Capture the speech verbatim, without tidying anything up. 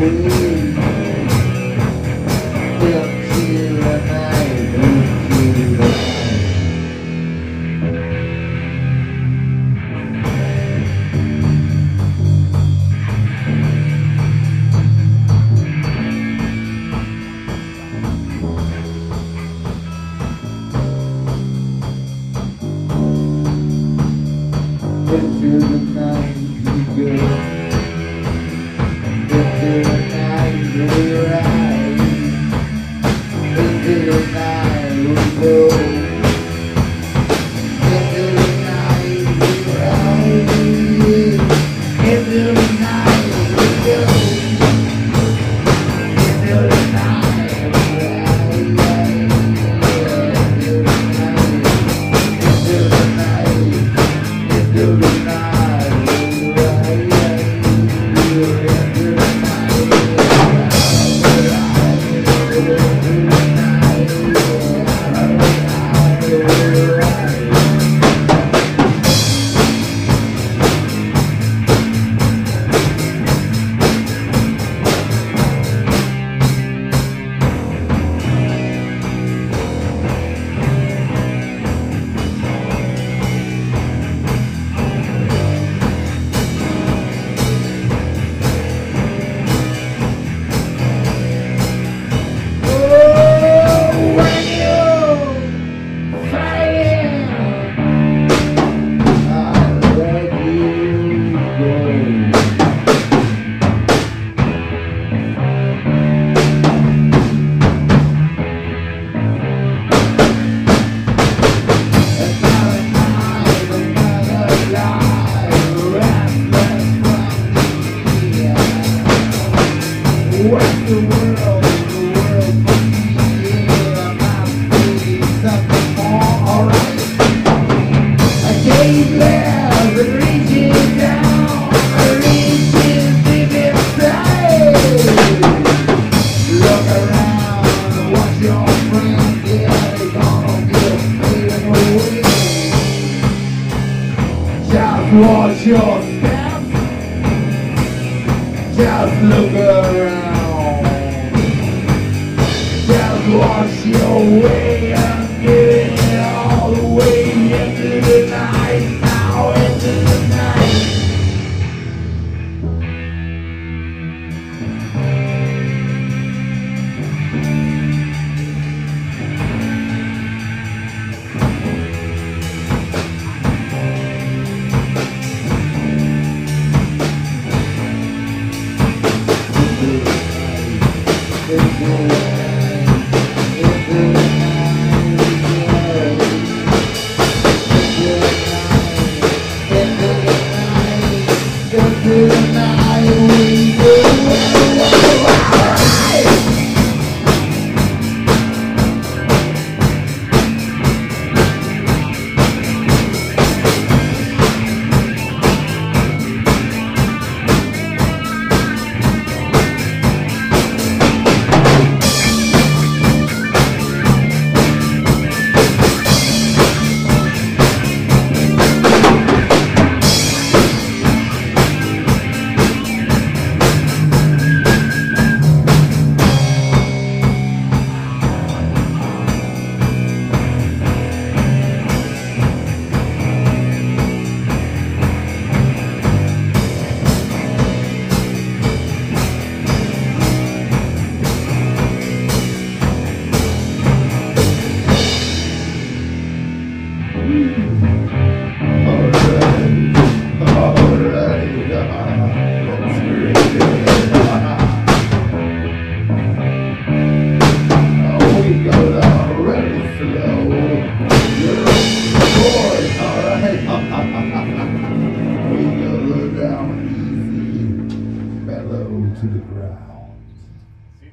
Into the night we go. Into the night we ride. Into the night we go. Into the night we ride. Into the night we go. Into the night we ride. Into the night. Into the night. Into the night. What's the world, the world for me? Yeah, I'm not feeling something more, alright. I gave love and reaching down, reaching deep inside. Look around, watch your friends, yeah, they're gonna get fading away. Just watch your steps, just look around. Just wash your way and get it all the way into the night, now into the night. Into the night. Into the night, into the night, into the night.